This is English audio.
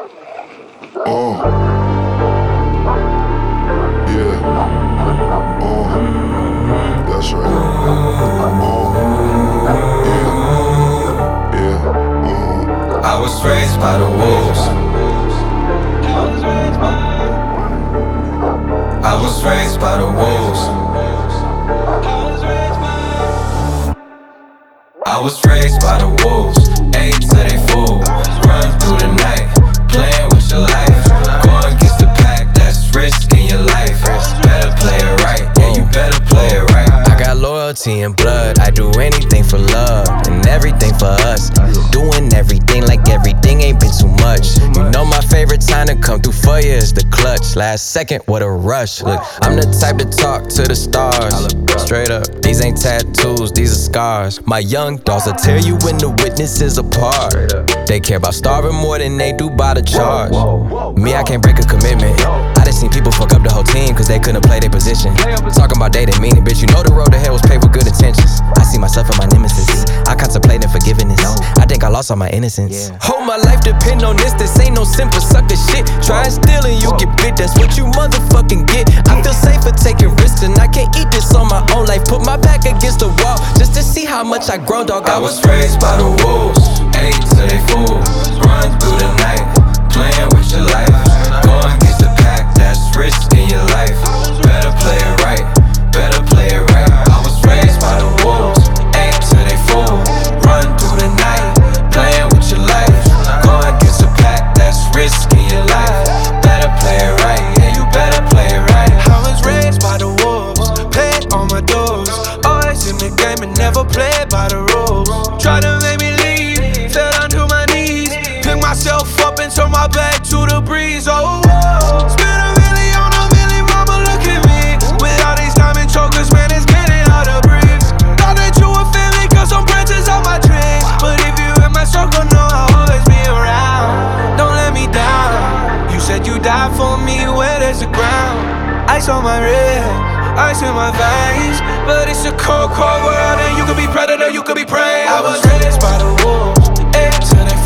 That's right. I was raised by the wolves. I was raised by the wolves. I was raised by the wolves. Ate till they full. Run through the night, playing with your life. Going against the pack, that's risking your life. Better play it right, yeah, you better play it right. I got loyalty and blood, I do anything for love and everything for us. Doing everything like everything ain't been too much. You know my favorite time to come through for you is the clutch. Last second, what a rush. Look, I'm the type to talk to the stars. Straight up, these ain't tattoos, these are scars. My young dogs will tear you when the witnesses apart. They care about starving more than they do by the charge. Me, I can't break a commitment. I done seen people fuck up the whole team cause they couldn't play their position. Talking about they didn't mean it, bitch, you know the road to hell was paved with good intentions. I see myself in my nemesis, I contemplating forgiveness. I think I lost all my innocence. Whole my life depend on this ain't no simple sucker shit. Try and steal and you get bit, that's what you motherfucking get. I feel safer taking risks and I can't eat this on my own life. Put my back against the wall just to see how much I grown, dog. I was raised by the wolves, ate till they full. Run through the night, playing with your life. Going against the pack, that's risking your life. Better play it right, better play it right. I was raised by the wolves, ate till they full. Run through the night, playing with your life. Going against the pack, that's risking your life. Better play it right, yeah, you better play it right. I was raised by the wolves, paid on my dues. Always in the game and never played by the rules. Try to make me leave, fell down to my knees. Pick myself up and turn my back to the breeze. Oh, whoa. Spend a million on a million, mama, look at me. With all these diamond chokers, man, it's getting hard to breathe. Thought that you were family, cause some branches on my trees. But if you in my circle, know I'll always be around. Don't let me down. You said you died for me, where there's the ground. Ice on my wrist, ice in my veins. But it's a cold, cold world, and you could be predator, you could be prey. I was raised by the wolves, ate till they